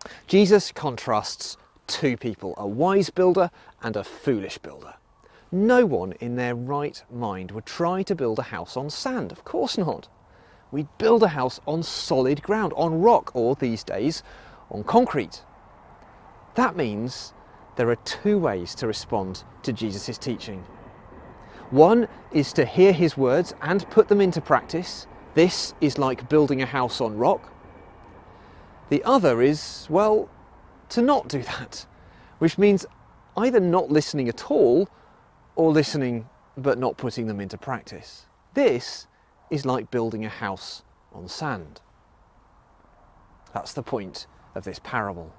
Jesus contrasts two people, a wise builder and a foolish builder. No one in their right mind would try to build a house on sand, of course not. We'd build a house on solid ground, on rock, or these days, on concrete. That means there are two ways to respond to Jesus' teaching. One is to hear his words and put them into practice. This is like building a house on rock. The other is, well, to not do that, which means either not listening at all or listening but not putting them into practice. This is like building a house on sand. That's the point of this parable.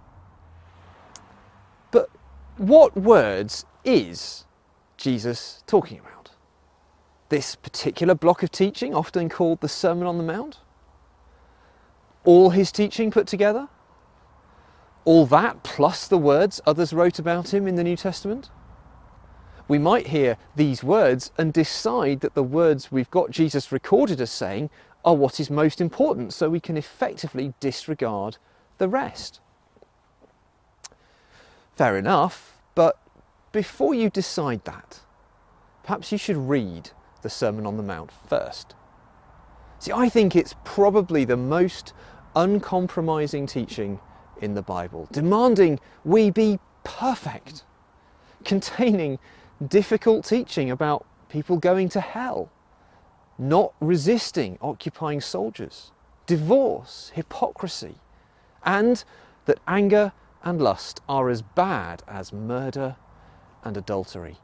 But what words is Jesus talking about? This particular block of teaching, often called the Sermon on the Mount? All his teaching put together? All that plus the words others wrote about him in the New Testament? We might hear these words and decide that the words we've got Jesus recorded as saying are what is most important, so we can effectively disregard the rest. Fair enough, but before you decide that, perhaps you should read the Sermon on the Mount first. See, I think it's probably the most uncompromising teaching in the Bible, demanding we be perfect, containing difficult teaching about people going to hell, not resisting occupying soldiers, divorce, hypocrisy, and that anger and lust are as bad as murder and adultery.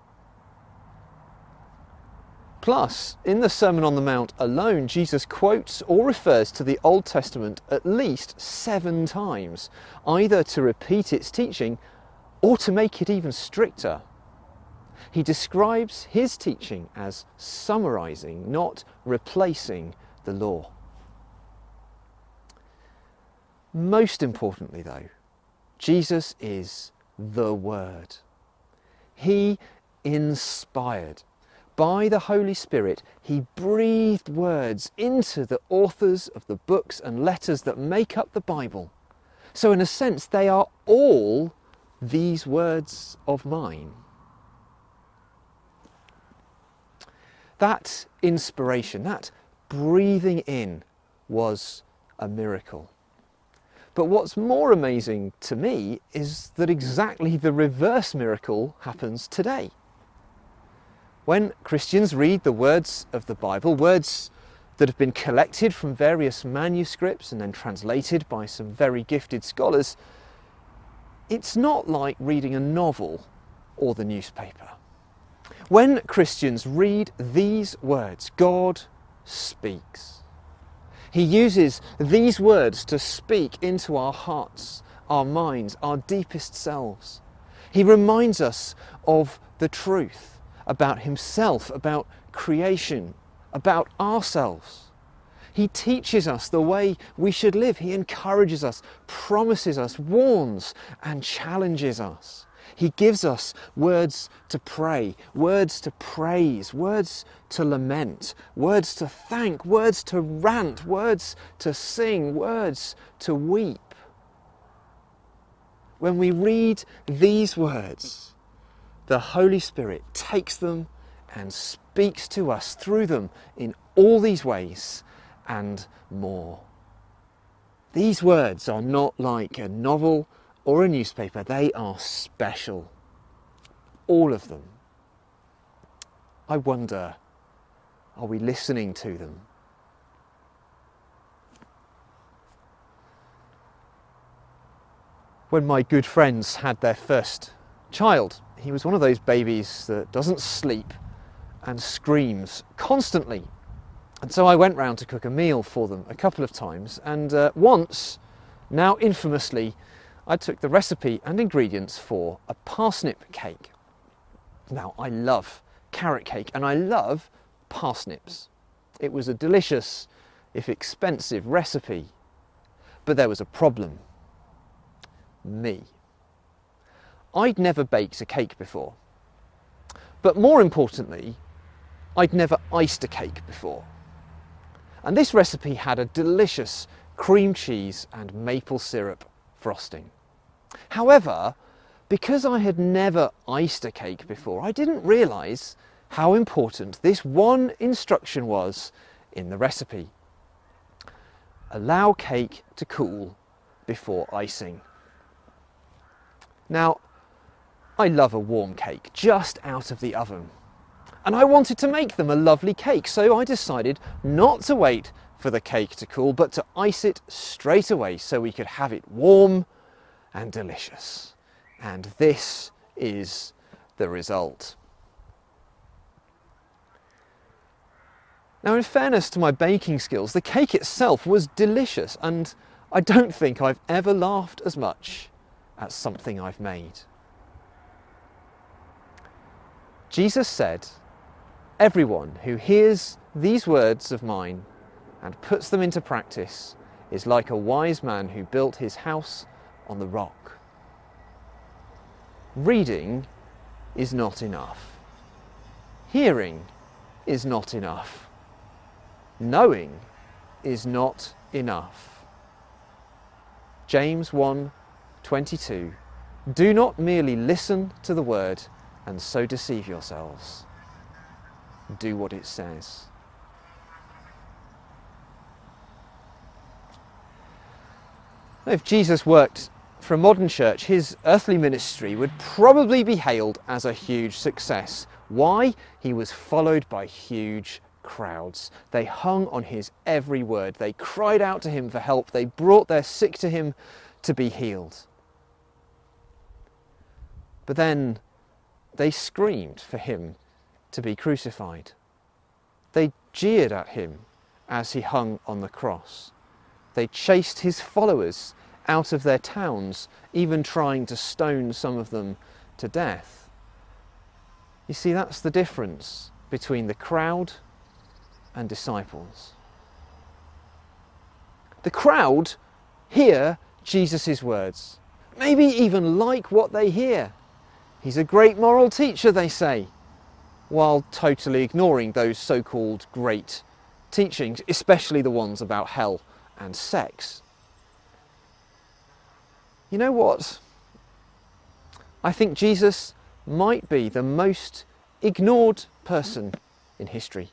Plus, in the Sermon on the Mount alone, Jesus quotes or refers to the Old Testament at least 7 times, either to repeat its teaching or to make it even stricter. He describes his teaching as summarizing, not replacing the law. Most importantly, though, Jesus is the Word. He inspired. By the Holy Spirit, he breathed words into the authors of the books and letters that make up the Bible. So in a sense, they are all these words of mine. That inspiration, that breathing in, was a miracle. But what's more amazing to me is that exactly the reverse miracle happens today. When Christians read the words of the Bible, words that have been collected from various manuscripts and then translated by some very gifted scholars, it's not like reading a novel or the newspaper. When Christians read these words, God speaks. He uses these words to speak into our hearts, our minds, our deepest selves. He reminds us of the truth about himself, about creation, about ourselves. He teaches us the way we should live. He encourages us, promises us, warns and challenges us. He gives us words to pray, words to praise, words to lament, words to thank, words to rant, words to sing, words to weep. When we read these words, the Holy Spirit takes them and speaks to us through them in all these ways and more. These words are not like a novel or a newspaper. They are special. All of them. I wonder, are we listening to them? When my good friends had their first child, he was one of those babies that doesn't sleep and screams constantly. And so I went round to cook a meal for them a couple of times, and once, now infamously, I took the recipe and ingredients for a parsnip cake. Now, I love carrot cake and I love parsnips. It was a delicious, if expensive, recipe. But there was a problem. Me. I'd never baked a cake before. But more importantly, I'd never iced a cake before. And this recipe had a delicious cream cheese and maple syrup frosting. However, because I had never iced a cake before, I didn't realise how important this one instruction was in the recipe. Allow cake to cool before icing. Now, I love a warm cake just out of the oven, and I wanted to make them a lovely cake, so I decided not to wait for the cake to cool, but to ice it straight away so we could have it warm and delicious. And this is the result. Now, in fairness to my baking skills, the cake itself was delicious, and I don't think I've ever laughed as much at something I've made. Jesus said, "Everyone who hears these words of mine and puts them into practice is like a wise man who built his house on the rock." Reading is not enough. Hearing is not enough. Knowing is not enough. James 1:22, do not merely listen to the word and so deceive yourselves. Do what it says. If Jesus worked for a modern church, his earthly ministry would probably be hailed as a huge success. Why? He was followed by huge crowds. They hung on his every word. They cried out to him for help. They brought their sick to him to be healed. But then they screamed for him to be crucified. They jeered at him as he hung on the cross. They chased his followers out of their towns, even trying to stone some of them to death. You see, that's the difference between the crowd and disciples. The crowd hear Jesus' words, maybe even like what they hear. He's a great moral teacher, they say, while totally ignoring those so-called great teachings, especially the ones about hell and sex. You know what? I think Jesus might be the most ignored person in history.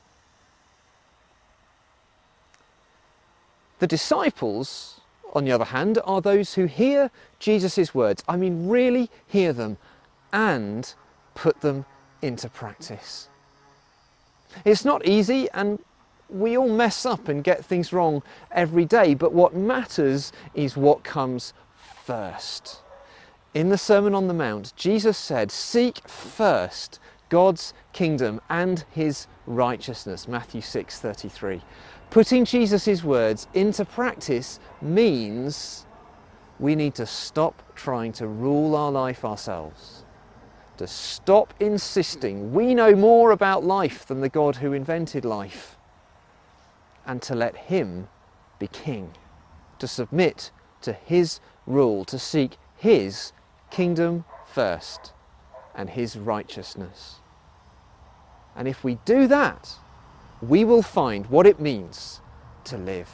The disciples, on the other hand, are those who hear Jesus' words, I mean really hear them, and put them into practice. It's not easy, and we all mess up and get things wrong every day, but what matters is what comes first. In the Sermon on the Mount, Jesus said, "Seek first God's kingdom and his righteousness," Matthew 6:33. Putting Jesus' words into practice means we need to stop trying to rule our life ourselves, to stop insisting we know more about life than the God who invented life, and to let him be king, to submit to his rule, to seek his kingdom first and his righteousness. And if we do that, we will find what it means to live.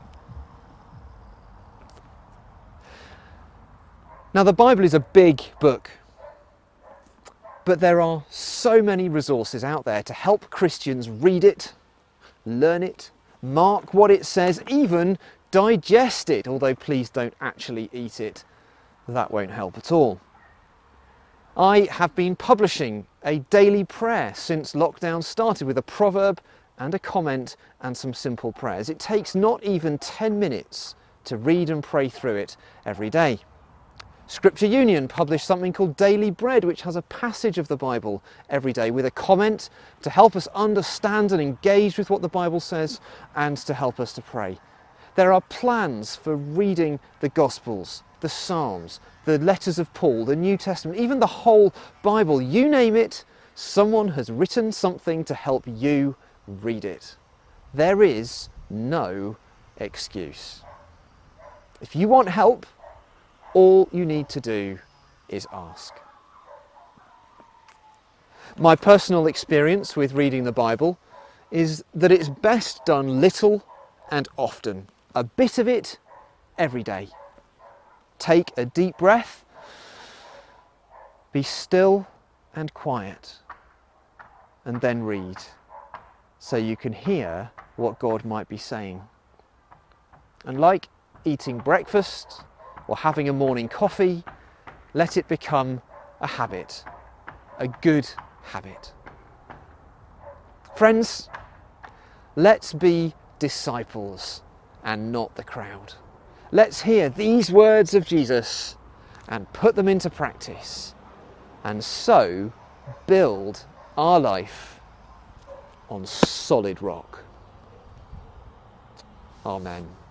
Now, the Bible is a big book, but there are so many resources out there to help Christians read it, learn it, mark what it says, even digest it, although please don't actually eat it. That won't help at all. I have been publishing a daily prayer since lockdown started, with a proverb and a comment and some simple prayers. It takes not even 10 minutes to read and pray through it every day. Scripture Union published something called Daily Bread, which has a passage of the Bible every day with a comment to help us understand and engage with what the Bible says and to help us to pray. There are plans for reading the Gospels, the Psalms, the letters of Paul, the New Testament, even the whole Bible. You name it, someone has written something to help you read it. There is no excuse. If you want help, all you need to do is ask. My personal experience with reading the Bible is that it's best done little and often. A bit of it every day. take a deep breath, be still and quiet, and then read, so you can hear what God might be saying. And like eating breakfast or having a morning coffee, let it become a habit, a good habit. Friends, let's be disciples and not the crowd. Let's hear these words of Jesus and put them into practice, and so build our life on solid rock. Amen.